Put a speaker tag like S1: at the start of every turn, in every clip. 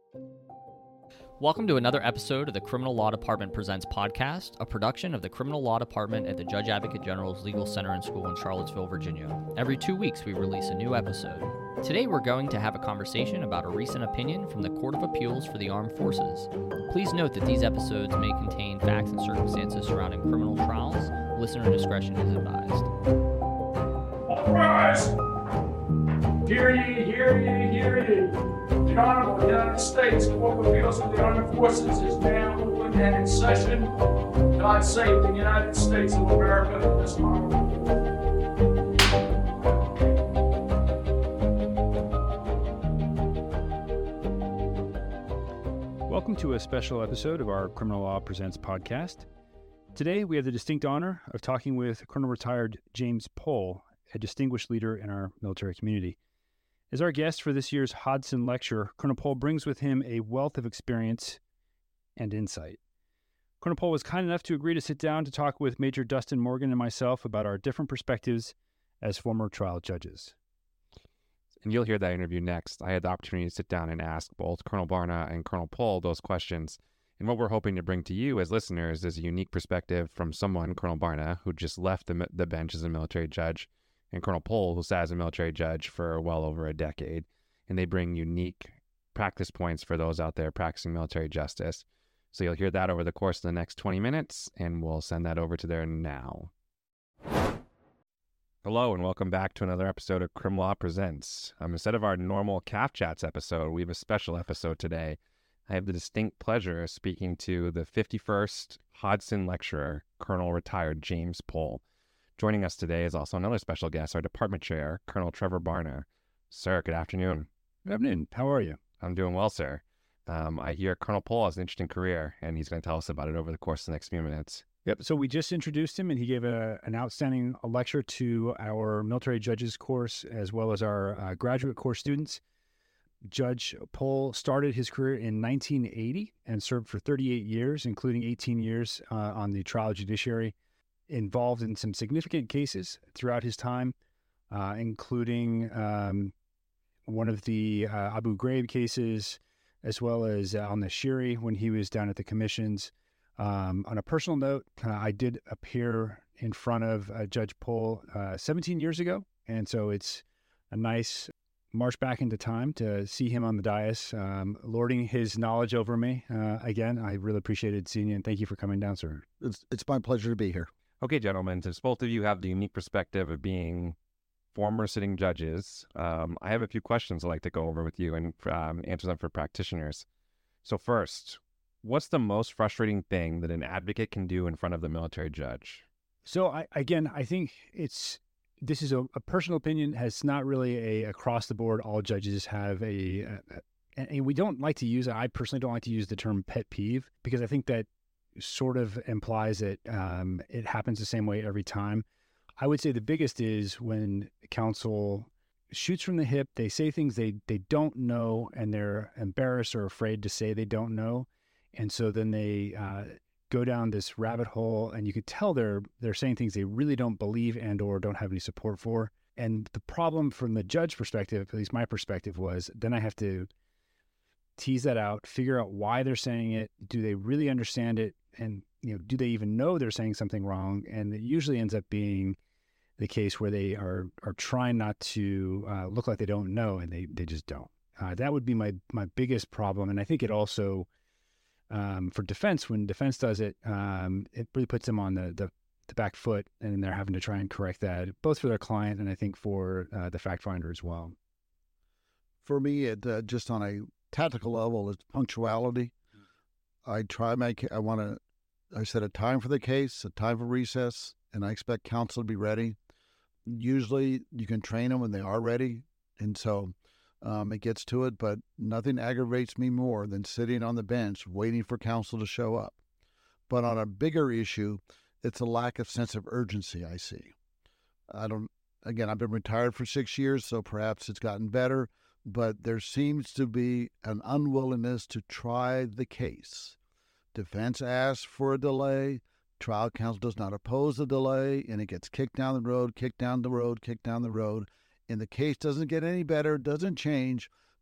S1: Welcome to another episode of the Criminal Law Department Presents podcast, a production of the Criminal Law Department at the Judge Advocate General's Legal Center and School in Charlottesville, Virginia. Every 2 weeks, we release a new episode. Today, we're going to have a conversation about a recent opinion from the Court of Appeals for the Armed Forces. Please note that these episodes may contain facts and circumstances surrounding criminal trials. Listener discretion is advised.
S2: All rise! Hear ye, hear ye, hear ye. The Honorable United States Court of Appeals of the Armed Forces is now open and in session. God save the United States of America and this honorable.
S3: Welcome to a special episode of our Criminal Law Presents podcast. Today, we have the distinct honor of talking with Colonel Retired James Pohl, a distinguished leader in our military community. As our guest for this year's Hodson Lecture, Colonel Pohl brings with him a wealth of experience and insight. Colonel Pohl was kind enough to agree to sit down to talk with Major Dustin Morgan and myself about our different perspectives as former trial judges.
S4: And you'll hear that interview next. I had the opportunity to sit down and ask both Colonel Barna and Colonel Pohl those questions. And what we're hoping to bring to you as listeners is a unique perspective from someone, Colonel Barna, who just left the bench as a military judge, and Colonel Pohl, who sat as a military judge for well over a decade. And they bring unique practice points for those out there practicing military justice. So you'll hear that over the course of the next 20 minutes, and we'll send that over to there now. Hello, and welcome back to another episode of Crim Law Presents. Instead of our normal CAF Chats episode, we have a special episode today. I have the distinct pleasure of speaking to the 51st Hodson Lecturer, Colonel Retired James Pohl. Joining us today is also another special guest, our department chair, Colonel Trevor Barna. Sir, good afternoon.
S3: Good afternoon. How are you?
S4: I'm doing well, sir. I hear Colonel Pohl has an interesting career, and he's going to tell us about it over the course of the next few minutes.
S3: Yep. So we just introduced him, and he gave an outstanding lecture to our military judges course, as well as our graduate course students. Judge Pohl started his career in 1980 and served for 38 years, including 18 years on the trial judiciary, involved in some significant cases throughout his time, including one of the Abu Ghraib cases, as well as on the Shiri when he was down at the commissions. On a personal note, I did appear in front of Judge Pohl 17 years ago, and so it's a nice march back into time to see him on the dais, lording his knowledge over me. Again, I really appreciated seeing you, and thank you for coming down, sir.
S5: It's my pleasure to be here.
S4: Okay, gentlemen, since both of you have the unique perspective of being former sitting judges, I have a few questions I'd like to go over with you and answer them for practitioners. So first, what's the most frustrating thing that an advocate can do in front of the military judge?
S3: So I think this is a personal opinion. It's not really a across the board. All judges have and we don't like to use it. I personally don't like to use the term pet peeve because I think that sort of implies that it happens the same way every time. I would say the biggest is when counsel shoots from the hip. They say things they don't know, and they're embarrassed or afraid to say they don't know. And so then they go down this rabbit hole, and you could tell they're saying things they really don't believe and or don't have any support for. And the problem from the judge perspective, at least my perspective, was then I have to tease that out, figure out why they're saying it. Do they really understand it? And do they even know they're saying something wrong? And it usually ends up being the case where they are trying not to look like they don't know, and they just don't. That would be my biggest problem. And I think it also, for defense, when defense does it, it really puts them on the back foot, and they're having to try and correct that, both for their client and I think for the fact finder as well.
S5: For me, just on a tactical level, it's punctuality. I set a time for the case, a time for recess, and I expect counsel to be ready. Usually you can train them when they are ready, and so it gets to it, but nothing aggravates me more than sitting on the bench waiting for counsel to show up. But on a bigger issue, it's a lack of sense of urgency I see. I've been retired for 6 years, so perhaps it's gotten better, but there seems to be an unwillingness to try the case. Defense asks for a delay. Trial counsel does not oppose the delay, and it gets kicked down the road, kicked down the road, kicked down the road. And the case doesn't get any better, doesn't change,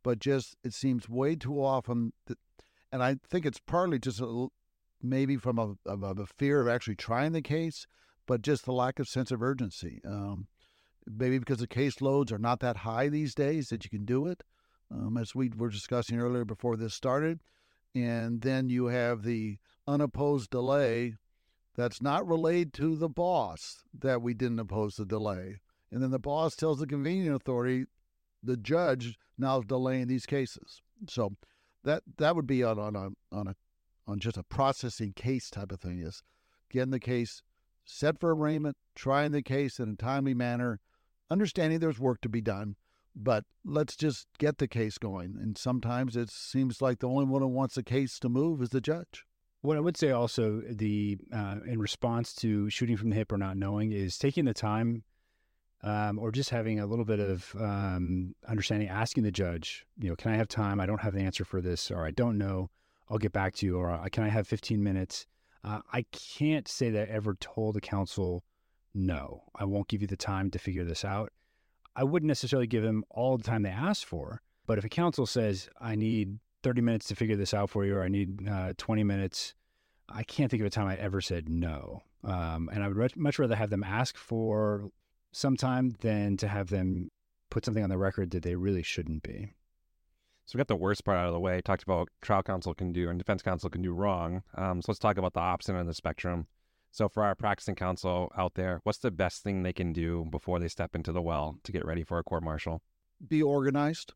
S5: but just it seems way too often. And I think it's partly just maybe from a fear of actually trying the case, but just the lack of sense of urgency. Maybe because the caseloads are not that high these days that you can do it, as we were discussing earlier before this started. And then you have the unopposed delay that's not relayed to the boss that we didn't oppose the delay. And then the boss tells the convening authority, the judge now is delaying these cases. So that would be on just a processing case type of thing, is getting the case set for arraignment, trying the case in a timely manner, understanding there's work to be done, but let's just get the case going. And sometimes it seems like the only one who wants the case to move is the judge.
S3: What I would say also, in response to shooting from the hip or not knowing, is taking the time or just having a little bit of understanding, asking the judge, can I have time? I don't have the answer for this, or I don't know. I'll get back to you, or can I have 15 minutes? I can't say that I ever told the counsel, no, I won't give you the time to figure this out. I wouldn't necessarily give them all the time they asked for, but if a counsel says, I need 30 minutes to figure this out for you, or I need 20 minutes, I can't think of a time I ever said no. And I would much rather have them ask for some time than to have them put something on the record that they really shouldn't be.
S4: So we got the worst part out of the way. Talked about trial counsel can do and defense counsel can do wrong. So let's talk about the opposite end of the spectrum. So for our practicing counsel out there, what's the best thing they can do before they step into the well to get ready for a court-martial?
S5: Be organized.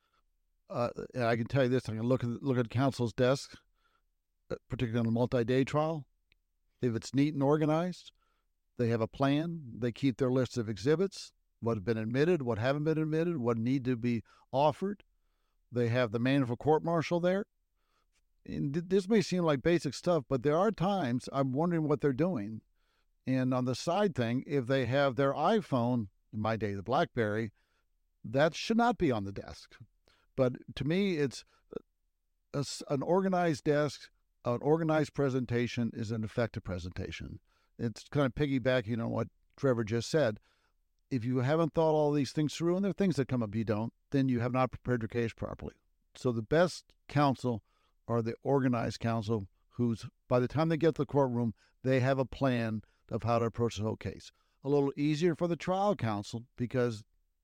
S5: And I can tell you this: I can look at counsel's desk, particularly on a multi-day trial. If it's neat and organized, they have a plan. They keep their list of exhibits, what have been admitted, what haven't been admitted, what need to be offered. They have the manual for court-martial there. And this may seem like basic stuff, but there are times I'm wondering what they're doing. And on the side thing, if they have their iPhone, in my day, the BlackBerry, that should not be on the desk. But to me, it's an organized desk, an organized presentation is an effective presentation. It's kind of piggybacking on what Trevor just said. If you haven't thought all these things through, and there are things that come up you don't, then you have not prepared your case properly. So the best counsel are the organized counsel who's, by the time they get to the courtroom, they have a plan of how to approach the whole case. A little easier for the trial counsel because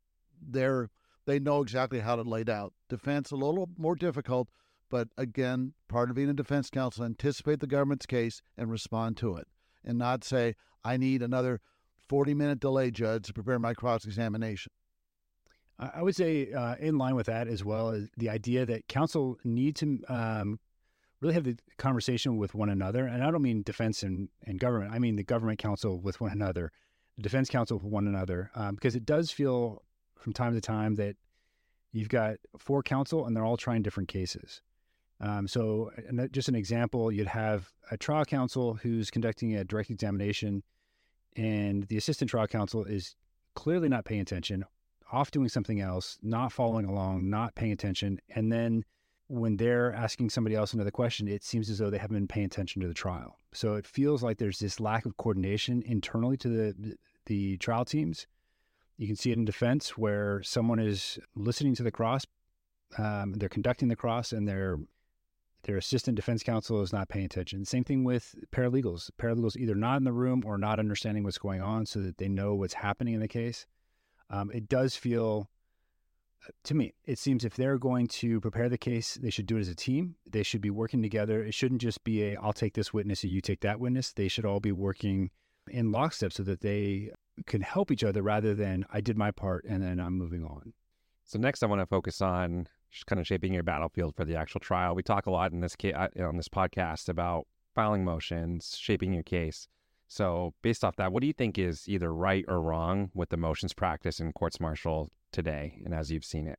S5: they know exactly how to lay it out. Defense, a little more difficult, but again, part of being a defense counsel, anticipate the government's case and respond to it, and not say, I need another 40-minute delay, judge, to prepare my cross-examination.
S3: I would say in line with that as well is the idea that counsel need to really have the conversation with one another. And I don't mean defense and government. I mean the government counsel with one another, the defense counsel with one another, because it does feel from time to time that you've got four counsel and they're all trying different cases. So just an example, you'd have a trial counsel who's conducting a direct examination and the assistant trial counsel is clearly not paying attention, off doing something else, not following along, not paying attention. And then when they're asking somebody else another question, it seems as though they haven't been paying attention to the trial. So it feels like there's this lack of coordination internally to the trial teams. You can see it in defense where someone is listening to the cross, they're conducting the cross, and their assistant defense counsel is not paying attention. Same thing with paralegals. Paralegals either not in the room or not understanding what's going on so that they know what's happening in the case. It does feel, to me, it seems if they're going to prepare the case, they should do it as a team. They should be working together. It shouldn't just be I'll take this witness and you take that witness. They should all be working in lockstep so that they can help each other rather than I did my part and then I'm moving on.
S4: So next I want to focus on just kind of shaping your battlefield for the actual trial. We talk a lot in this on this podcast about filing motions, shaping your case. So based off that, what do you think is either right or wrong with the motions practice in courts-martial today and as you've seen it?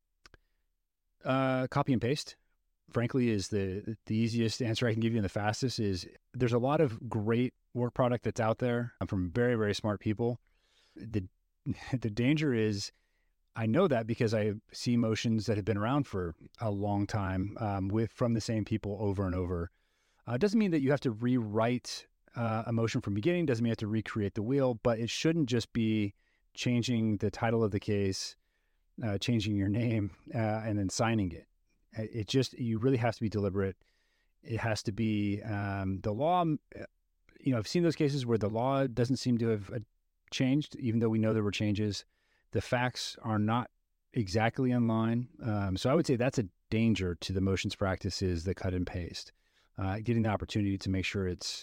S3: Copy and paste, frankly, is the easiest answer I can give you and the fastest. Is there's a lot of great work product that's out there from very, very smart people. The danger is, I know that because I see motions that have been around for a long time from the same people over and over. It doesn't mean that you have to rewrite a motion from beginning, doesn't mean you have to recreate the wheel, but it shouldn't just be changing the title of the case changing your name and then signing it. You really have to be deliberate. It has to be the law. I've seen those cases where the law doesn't seem to have changed, even though we know there were changes. The facts are not exactly in line. So I would say that's a danger to the motions practices, the cut and paste, getting the opportunity to make sure it's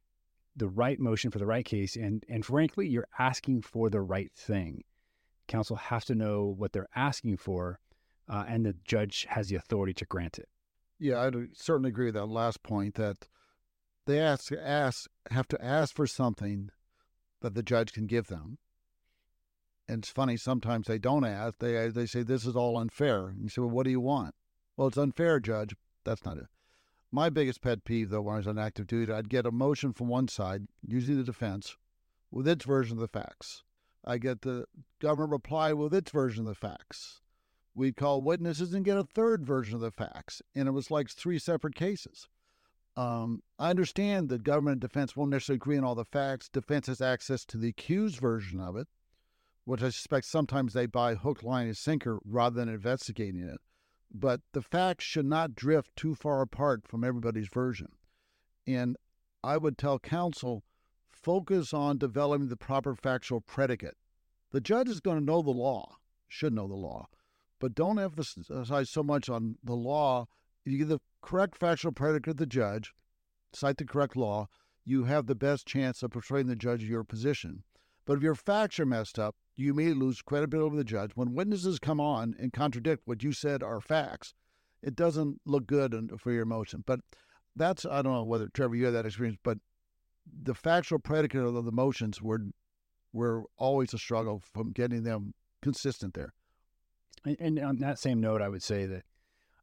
S3: the right motion for the right case. And frankly, you're asking for the right thing. Counsel have to know what they're asking for, and the judge has the authority to grant it.
S5: Yeah, I certainly agree with that last point, that they have to ask for something that the judge can give them. And it's funny, sometimes they don't ask. They say, this is all unfair. And you say, well, what do you want? Well, it's unfair, Judge. That's not it. My biggest pet peeve, though, when I was on active duty, I'd get a motion from one side, usually the defense, with its version of the facts. I get the government reply with its version of the facts. We'd call witnesses and get a third version of the facts. And it was like 3 separate cases. I understand that government and defense won't necessarily agree on all the facts. Defense has access to the accused version of it, which I suspect sometimes they buy hook, line, and sinker rather than investigating it. But the facts should not drift too far apart from everybody's version. And I would tell counsel, focus on developing the proper factual predicate. The judge is going to know the law, should know the law, but don't emphasize so much on the law. If you give the correct factual predicate to the judge, cite the correct law, you have the best chance of persuading the judge of your position. But if your facts are messed up, you immediately lose credibility with the judge. When witnesses come on and contradict what you said are facts, it doesn't look good for your motion. But that's, I don't know whether, Trevor, you had that experience, but the factual predicate of the motions were always a struggle from getting them consistent there.
S3: And on that same note, I would say that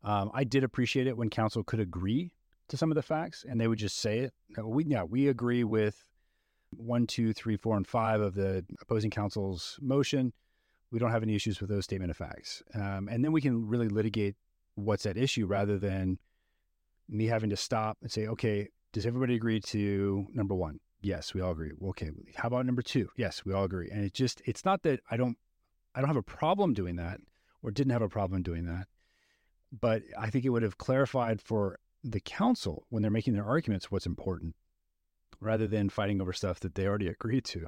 S3: I did appreciate it when counsel could agree to some of the facts and they would just say it. We agree with 1, 2, 3, 4, and 5 of the opposing counsel's motion. We don't have any issues with those statement of facts. And then we can really litigate what's at issue rather than me having to stop and say, okay, does everybody agree to number 1? Yes, we all agree. Okay, how about number 2? Yes, we all agree. And it's not that I don't have a problem doing that or didn't have a problem doing that, but I think it would have clarified for the counsel when they're making their arguments what's important, rather than fighting over stuff that they already agreed to.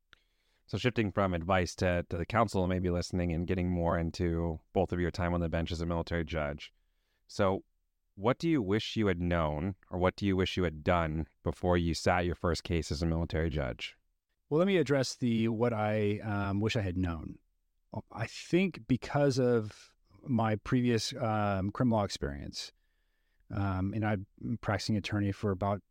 S4: So shifting from advice to the counsel maybe listening and getting more into both of your time on the bench as a military judge. So what do you wish you had known, or what do you wish you had done before you sat your first case as a military judge?
S3: Well, let me address what I wish I had known. I think because of my previous criminal law experience, and I've been practicing attorney for about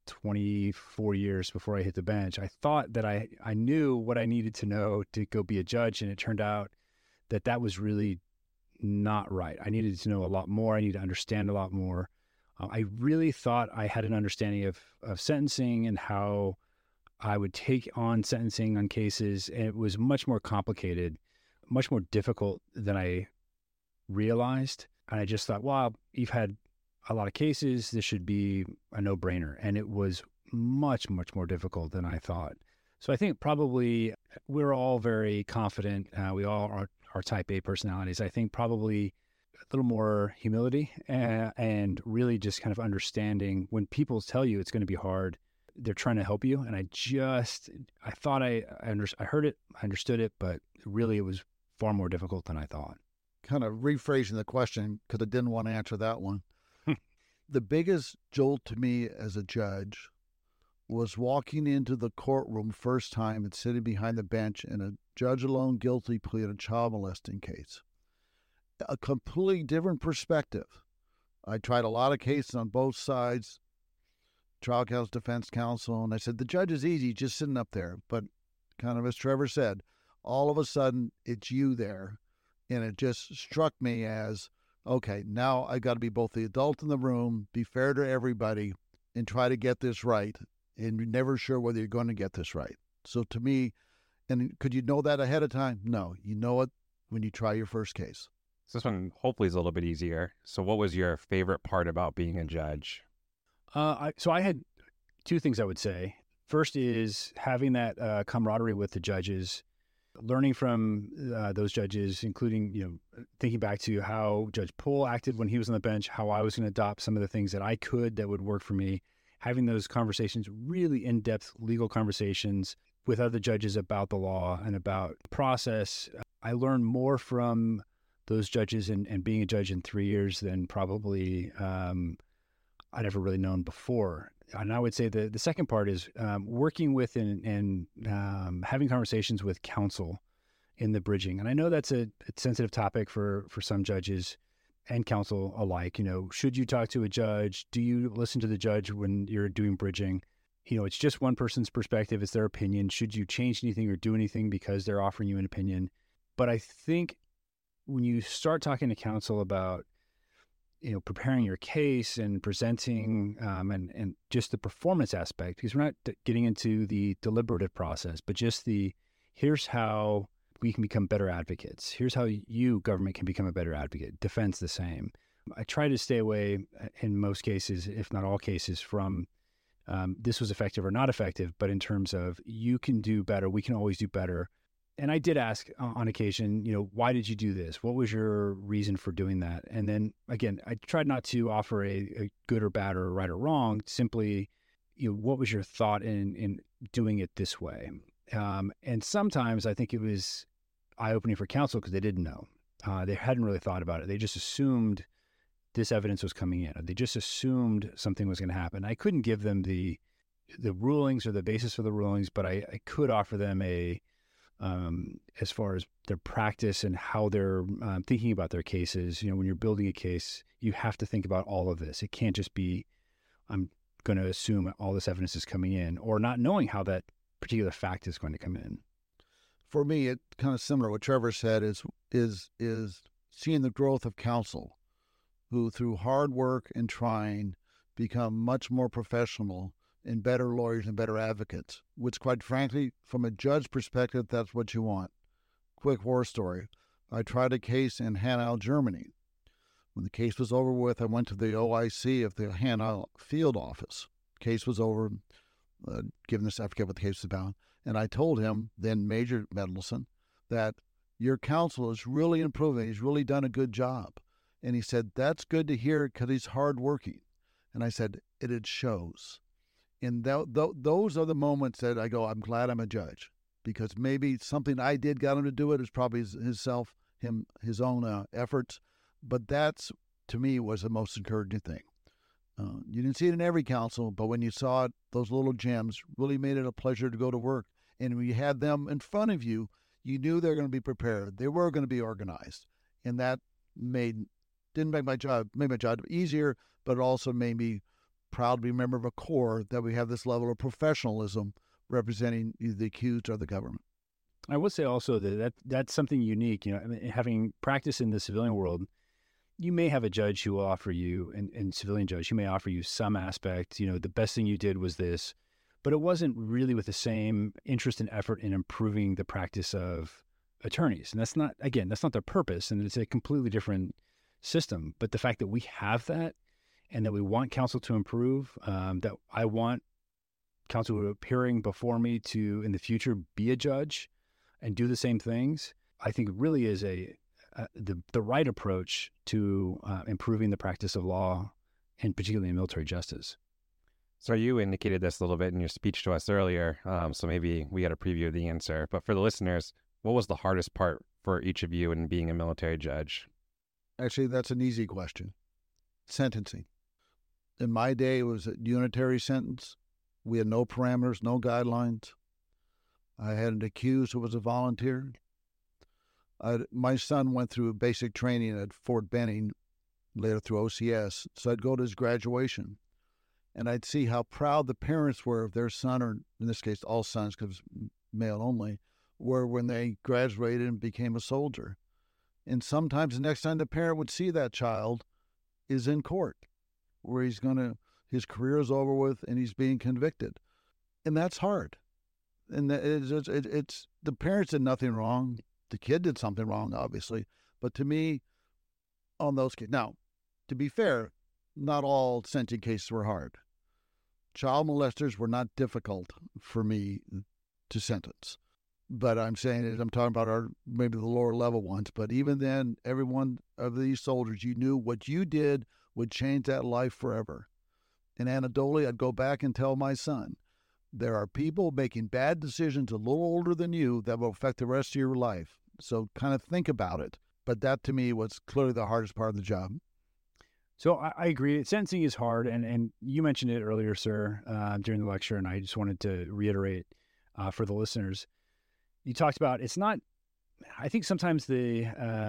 S3: 24 years before I hit the bench, I thought that I knew what I needed to know to go be a judge, and it turned out that was really not right. I needed to know a lot more. I needed to understand a lot more. I really thought I had an understanding of sentencing and how I would take on sentencing on cases, and it was much more complicated, much more difficult than I realized. And I just thought, well, you've had a lot of cases, this should be a no-brainer. And it was much, much more difficult than I thought. So I think probably we're all very confident. We all are type A personalities. I think probably a little more humility and really just kind of understanding when people tell you it's going to be hard, they're trying to help you. And I thought I heard it, I understood it, but really it was far more difficult than I thought.
S5: Kind of rephrasing the question because I didn't want to answer that one. The biggest jolt to me as a judge was walking into the courtroom first time and sitting behind the bench in a judge alone guilty plea in a child molesting case. A completely different perspective. I tried a lot of cases on both sides, trial counsel, defense counsel, and I said, the judge is easy, just sitting up there. But kind of as Trevor said, all of a sudden it's you there. And it just struck me as, okay, now I got to be both the adult in the room, be fair to everybody, and try to get this right. And you're never sure whether you're going to get this right. So to me, and could you know that ahead of time? No, you know it when you try your first case.
S4: So this one hopefully is a little bit easier. So what was your favorite part about being a judge?
S3: So I had 2 things I would say. First is having that camaraderie with the judges. learning from those judges, including, thinking back to how Judge Poole acted when he was on the bench, how I was going to adopt some of the things that I could that would work for me, having those conversations, really in-depth legal conversations with other judges about the law and about process. I learned more from those judges and being a judge in 3 years than probably I'd ever really known before. And I would say the second part is working with and having conversations with counsel in the bridging. And I know that's a sensitive topic for some judges and counsel alike. Should you talk to a judge? Do you listen to the judge when you're doing bridging? It's just one person's perspective. It's their opinion. Should you change anything or do anything because they're offering you an opinion? But I think when you start talking to counsel about preparing your case and presenting and just the performance aspect, because we're not getting into the deliberative process, but just here's how we can become better advocates. Here's how you, government, can become a better advocate. Defense the same. I try to stay away in most cases, if not all cases, from this was effective or not effective, but in terms of you can do better, we can always do better. And I did ask on occasion, why did you do this? What was your reason for doing that? And then again, I tried not to offer a good or bad or right or wrong, simply, what was your thought in doing it this way? And sometimes I think it was eye-opening for counsel because they didn't know. They hadn't really thought about it. They just assumed this evidence was coming in. Or they just assumed something was going to happen. I couldn't give them the rulings or the basis for the rulings, but I could offer them as far as their practice and how they're thinking about their cases. When you're building a case, you have to think about all of this. It can't just be, I'm going to assume all this evidence is coming in, or not knowing how that particular fact is going to come in.
S5: For me, it's kind of similar. What Trevor said is seeing the growth of counsel, who through hard work and trying become much more professional and better lawyers and better advocates, which quite frankly, from a judge perspective, that's what you want. Quick war story. I tried a case in Hanau, Germany. When the case was over with, I went to the OIC of the Hanau field office. Case was over, given this, I forget what the case was about, and I told him, then Major Mendelsohn, that your counsel is really improving. He's really done a good job. And he said, that's good to hear because he's hardworking. And I said, it shows. And those are the moments that I go, I'm glad I'm a judge, because maybe something I did got him to do it. It's probably his own efforts. But that's, to me, was the most encouraging thing. You didn't see it in every counsel, but when you saw it, those little gems really made it a pleasure to go to work. And when you had them in front of you, you knew they were going to be prepared. They were going to be organized. And that made my job easier, but it also made me proud to be a member of a corps that we have this level of professionalism representing either the accused or the government.
S3: I would say also that's something unique. Having practiced in the civilian world, you may have a judge who will offer you, and civilian judge, who may offer you some aspect, the best thing you did was this, but it wasn't really with the same interest and effort in improving the practice of attorneys. And that's not their purpose, and it's a completely different system. But the fact that we have that, and that we want counsel to improve, that I want counsel who are appearing before me to, in the future, be a judge and do the same things, I think really is the right approach to improving the practice of law, and particularly in military justice.
S4: So you indicated this a little bit in your speech to us earlier, so maybe we got a preview of the answer. But for the listeners, what was the hardest part for each of you in being a military judge?
S5: Actually, that's an easy question. Sentencing. In my day, it was a unitary sentence. We had no parameters, no guidelines. I had an accused who was a volunteer. My son went through basic training at Fort Benning, later through OCS, so I'd go to his graduation, and I'd see how proud the parents were of their son, or in this case, all sons, because male only, were when they graduated and became a soldier. And sometimes the next time the parent would see that child is in court, where his career is over with and he's being convicted. And that's hard. And it's the parents did nothing wrong. The kid did something wrong, obviously. But to me, on those kids, now, to be fair, not all sentencing cases were hard. Child molesters were not difficult for me to sentence. But I'm saying is I'm talking about maybe the lower level ones. But even then, every one of these soldiers, you knew what you did would change that life forever. And anecdotally, I'd go back and tell my son, there are people making bad decisions a little older than you that will affect the rest of your life. So kind of think about it. But that to me was clearly the hardest part of the job.
S3: So I agree. Sentencing is hard. And you mentioned it earlier, sir, during the lecture, and I just wanted to reiterate for the listeners. You talked about it's not, I think sometimes the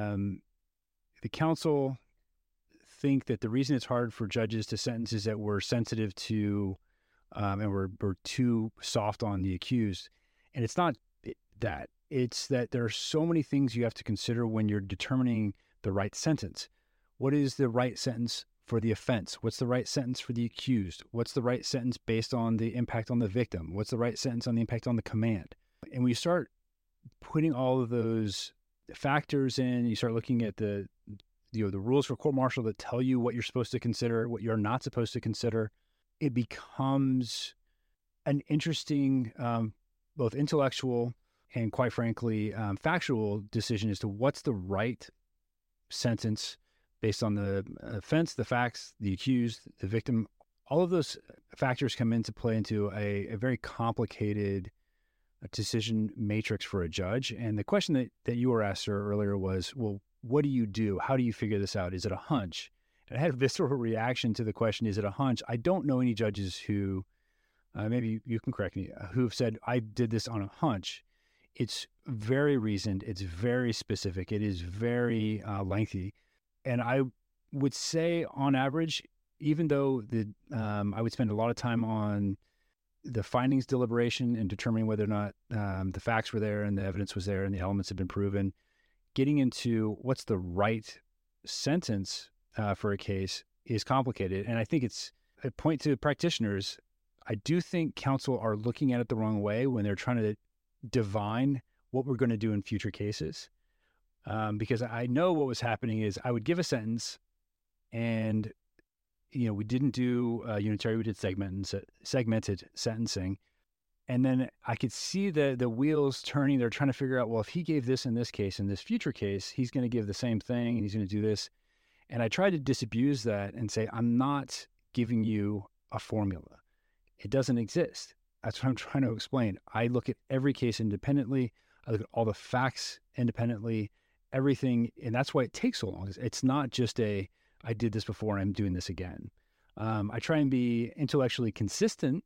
S3: counsel think that the reason it's hard for judges to sentence is that we're sensitive to and we're too soft on the accused. And it's not that. It's that there are so many things you have to consider when you're determining the right sentence. What is the right sentence for the offense? What's the right sentence for the accused? What's the right sentence based on the impact on the victim? What's the right sentence on the impact on the command? And when you start putting all of those factors in, you start looking at the rules for court-martial that tell you what you're supposed to consider, what you're not supposed to consider, it becomes an interesting, both intellectual and, quite frankly, factual decision as to what's the right sentence based on the offense, the facts, the accused, the victim. All of those factors come into play into a very complicated decision matrix for a judge. And the question that you were asked, sir, earlier was, well, what do you do? How do you figure this out? Is it a hunch? And I had a visceral reaction to the question, is it a hunch? I don't know any judges who, maybe you can correct me, who have said, I did this on a hunch. It's very reasoned. It's very specific. It is very lengthy. And I would say on average, even though I would spend a lot of time on the findings deliberation and determining whether or not the facts were there and the evidence was there and the elements had been proven, getting into what's the right sentence for a case is complicated. And I think I point to practitioners. I do think counsel are looking at it the wrong way when they're trying to divine what we're going to do in future cases. Because I know what was happening is I would give a sentence and, we didn't do unitary, we did segmented sentencing. And then I could see the wheels turning. They're trying to figure out, well, if he gave this in this case, in this future case, he's going to give the same thing and he's going to do this. And I tried to disabuse that and say, I'm not giving you a formula. It doesn't exist. That's what I'm trying to explain. I look at every case independently. I look at all the facts independently, everything. And that's why it takes so long. It's not just I did this before and I'm doing this again. I try and be intellectually consistent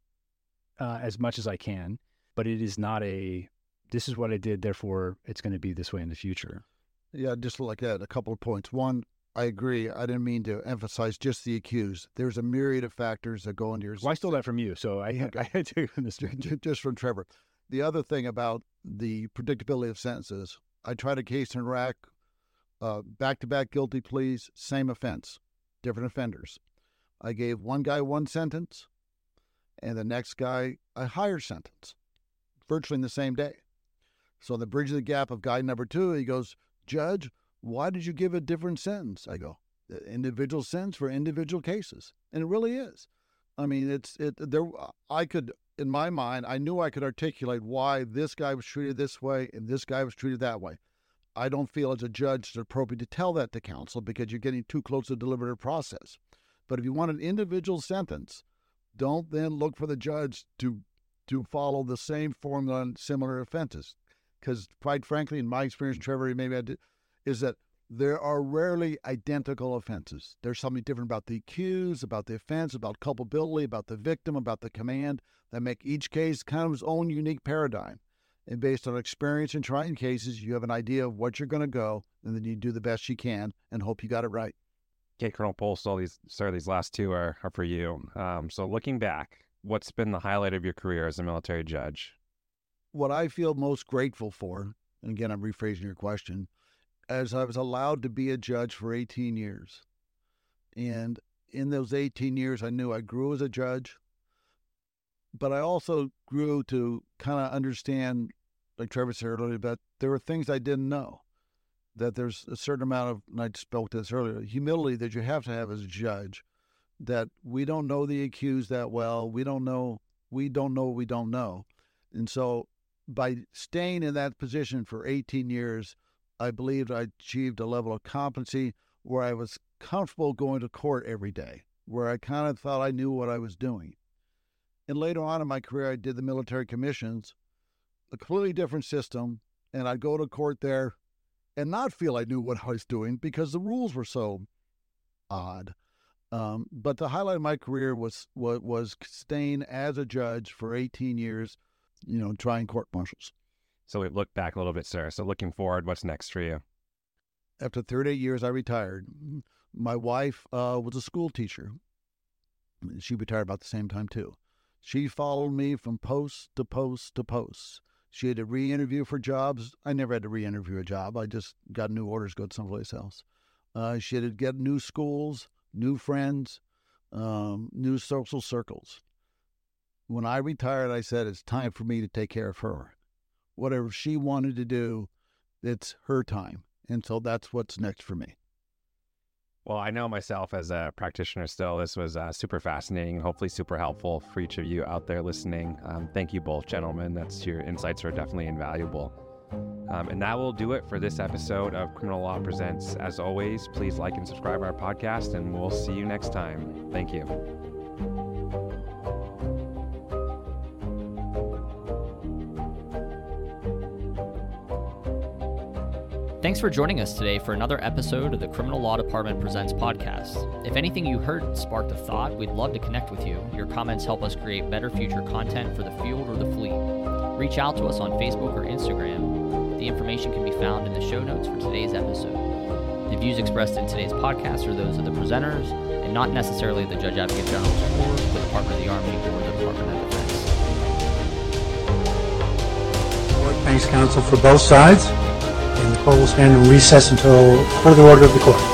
S3: as much as I can, but it is not this is what I did, therefore it's going to be this way in the future.
S5: Yeah, just like that, a couple of points. One, I agree. I didn't mean to emphasize just the accused. There's a myriad of factors that go into your...
S3: Well, I stole that from you, so I had to...
S5: Just from Trevor. The other thing about the predictability of sentences, I tried a case in Iraq, back-to-back guilty pleas, same offense, different offenders. I gave one guy one sentence, and the next guy a higher sentence, virtually in the same day. So the bridge of the gap of guy number two, he goes, Judge, why did you give a different sentence? I go, individual sentence for individual cases. And it really is. I mean, I could, in my mind, I knew I could articulate why this guy was treated this way and this guy was treated that way. I don't feel as a judge it's appropriate to tell that to counsel because you're getting too close to the deliberative process. But if you want an individual sentence, don't then look for the judge to follow the same formula on similar offenses. Because quite frankly, in my experience, Trevor, maybe I did, is that there are rarely identical offenses. There's something different about the accused, about the offense, about culpability, about the victim, about the command that make each case kind of its own unique paradigm. And based on experience in trying cases, you have an idea of what you're going to go, and then you do the best you can and hope you got it right.
S4: Okay, Colonel Polstal, these last two are for you. So looking back, what's been the highlight of your career as a military judge?
S5: What I feel most grateful for, and again, I'm rephrasing your question, as I was allowed to be a judge for 18 years. And in those 18 years, I knew I grew as a judge, but I also grew to kind of understand, like Trevor said earlier, that there were things I didn't know, that there's a certain amount of, and I spoke to this earlier, humility that you have to have as a judge, that we don't know the accused that well. We don't know what we don't know. And so by staying in that position for 18 years, I believed I achieved a level of competency where I was comfortable going to court every day, where I kind of thought I knew what I was doing. And later on in my career, I did the military commissions, a completely different system, and I'd go to court there and not feel I knew what I was doing because the rules were so odd. But the highlight of my career was staying as a judge for 18 years, trying court martials.
S4: So we look back a little bit, sir. So looking forward, what's next for you?
S5: After 38 years, I retired. My wife was a school teacher. She retired about the same time, too. She followed me from post to post to post. She had to re-interview for jobs. I never had to re-interview a job. I just got new orders to go someplace else. She had to get new schools, new friends, new social circles. When I retired, I said, it's time for me to take care of her. Whatever she wanted to do, it's her time. And so that's what's next for me.
S4: Well, I know myself as a practitioner still, this was super fascinating and hopefully super helpful for each of you out there listening. Thank you both, gentlemen. Your insights are definitely invaluable. And that will do it for this episode of Criminal Law Presents. As always, please like and subscribe our podcast, and we'll see you next time. Thank you.
S1: Thanks for joining us today for another episode of the Criminal Law Department Presents podcast. If anything you heard sparked a thought, we'd love to connect with you. Your comments help us create better future content for the field or the fleet. Reach out to us on Facebook or Instagram. The information can be found in the show notes for today's episode. The views expressed in today's podcast are those of the presenters and not necessarily the Judge Advocate General's or the Department of the Army or the Department of Defense.
S6: The board thanks counsel for both sides, and the court will stand in recess until further order of the court.